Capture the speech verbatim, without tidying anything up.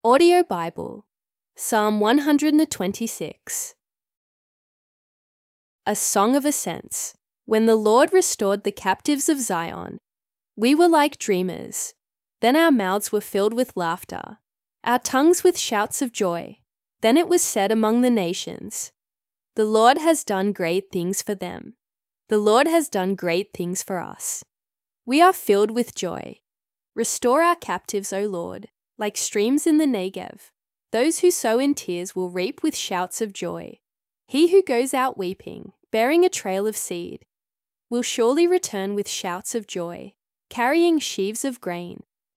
Audio Bible, Psalm one hundred twenty-six. A Song of Ascents. When the Lord restored the captives of Zion, we were like dreamers. Then our mouths were filled with laughter, our tongues with shouts of joy. Then it was said among the nations, "The Lord has done great things for them. The Lord has done great things for us." We are filled with joy. Restore our captives, O Lord, like streams in the Negev. Those who sow in tears will reap with shouts of joy. He who goes out weeping, bearing a trail of seed, will surely return with shouts of joy, carrying sheaves of grain.